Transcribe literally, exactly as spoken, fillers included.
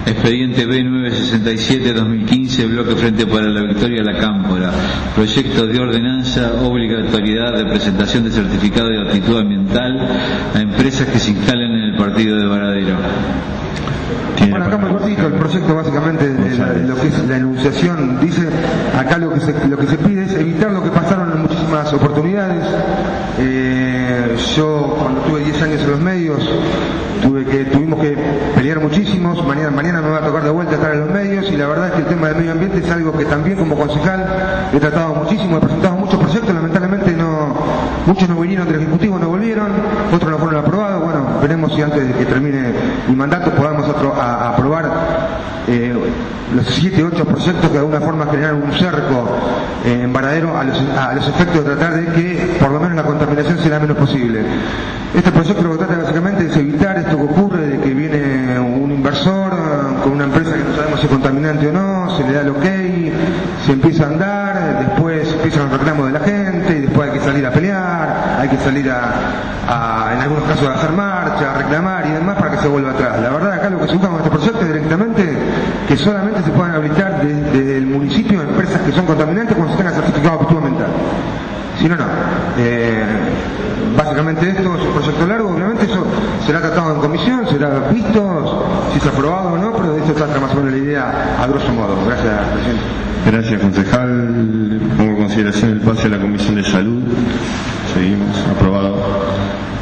Expediente B novecientos sesenta y siete barra dos mil quince, bloque Frente para la Victoria de la Cámpora. Proyecto de ordenanza, obligatoriedad de presentación de certificado de aptitud ambiental a empresas que se instalen en el partido de Varadero. Bueno, acá muy cortito, el proyecto básicamente de la, de lo que es la enunciación dice, acá lo que se, lo que se pide es evitar lo que pasaron en muchísimas oportunidades. Eh, yo cuando tuve diez años en los medios tuve que, tuvimos que pelear muchísimos, mañana, mañana me va a tocar de vuelta estar en los medios, y la verdad es que el tema del medio ambiente es algo que también como concejal he tratado muchísimo, he presentado muchos proyectos, lamentablemente no, muchos no vinieron del Ejecutivo, no volvieron, otros no fueron aprobados. Bueno, veremos si antes de que termine mi mandato podamos otro, a, a aprobar eh, los siete o ocho proyectos que de alguna forma generaron un cerco eh, en Varadero a los, a los efectos de tratar de que por lo menos la contaminación sea la menos posible. Este proyecto lo que trata básicamente es evitar esto que ocurre, de que viene un inversor con una empresa que no sabemos si es contaminante o no, se le da el ok, se empieza a andar, después empiezan los reclamos de la gente, y después hay que salir a pelear, hay que salir a, a en algunos casos a hacer marcha, a reclamar y demás para que se vuelva atrás. La verdad acá lo que se busca con este proyecto es directamente que solamente se puedan habilitar desde, desde el municipio empresas que son contaminantes cuando se tenga certificado de aptitud ambiental. Si no, no. Eh, básicamente esto es un proyecto largo, obviamente eso será tratado en comisión, será visto si es aprobado o no, pero de esto trata más o menos la idea a grosso modo. Gracias, presidente. Gracias, concejal. Pongo en consideración el pase a la Comisión de Salud. Seguimos. Aprobado.